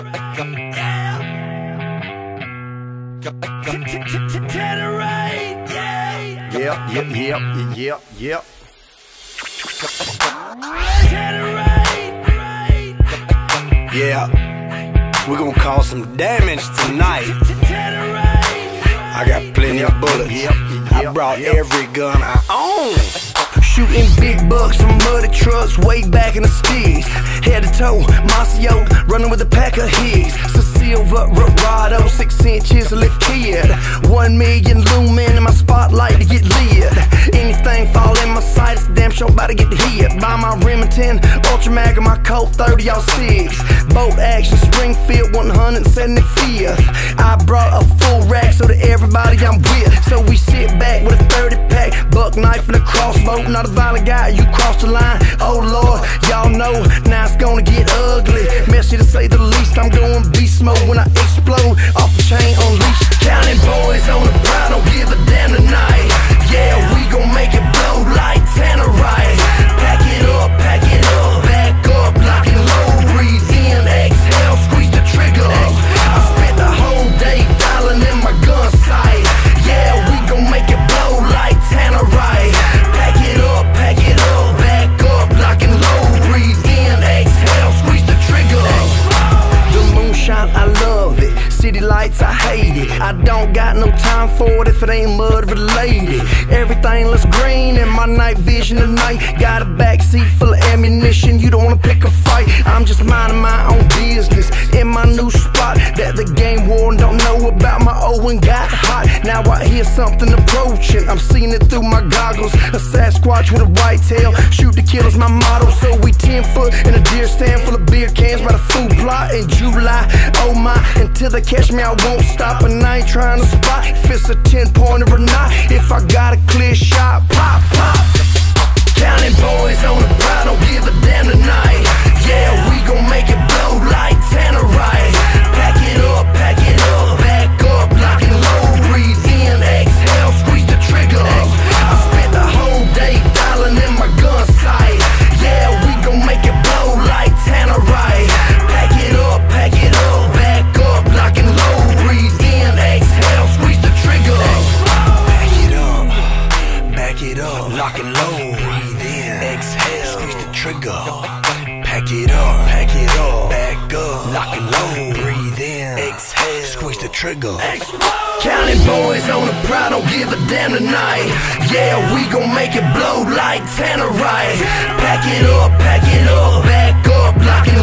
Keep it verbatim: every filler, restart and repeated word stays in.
Yeah, yeah, yeah, yeah, yeah. Yeah, we're gonna cause some damage tonight. I got plenty of bullets. I brought every gun I own. Shooting big bucks from muddy trucks way back in the sticks. Head to toe, Masio, running with a pack of hicks. Silver Rado, six inches lift kid. One million lumen in my spotlight to get lit. Anything fall in my sight, it's damn sure about to get hit. By my Remington, Ultra Mag, and my Colt thirty oh six. Bolt action, Springfield one seventy-fifth. I brought a full rack so that everybody I'm with. So we sit back with a thirty pack, buck knife and a crossbow. Not a violent guy, you cross the line. Oh Lord, y'all know now it's gonna get ugly. Messy to say the least, I'm going beast mode when I explode off the chain unleashed. Counting boys on the prowl, don't give a damn tonight. Yeah, we gon' make it blow like Tannerite. Pack it up, pack it up, back up, lock and load. Breathe in, exhale, squeeze the trigger. I spent the whole day dialing in my gun sight. Yeah, we gon' make it blow like Tannerite. Pack it up, pack it up, back up, lock and load. Breathe in, exhale, squeeze the trigger. The moonshine, I love it. City lights, I hate it. I don't got no time for it if it ain't mud related. Everything looks green in my night vision tonight. Got a backseat full of ammunition, you don't wanna pick a fight. I'm just minding my own business in my new spot that the game warden don't know about. My Owen got hot, now I hear something approaching. I'm seeing it through my goggles. A Sasquatch with a white tail, shoot to kill is my motto. So we ten foot in a deer stand full of beer cans by the food plot in July. Oh my, until they catch me I won't stop, and I ain't trying to spot if it's a ten pointer or not. If I got a clear shot, pop, pop. Counting boys on the prowl, don't give a damn tonight. Yeah, we gon' make it blow like Tannerite. Pack it up, pack it up, back up, lock and load. Breathe in, exhale, squeeze the trigger. I spent the whole day dialing in my gun sight. Yeah, we gon' make it blow like Tannerite. Pack it up, pack it up, back up, lock and load. Breathe in, exhale, squeeze the trigger. Back it up, back it up, lock and load. Breathe in, exhale, squeeze the trigger. Pack it up, pack it up, back up, lock and load. Breathe in, exhale, squeeze the trigger. Counting boys on the prowl, don't give a damn tonight. Yeah, we gon' make it blow like Tannerite. Pack it up, pack it up, back up, lock and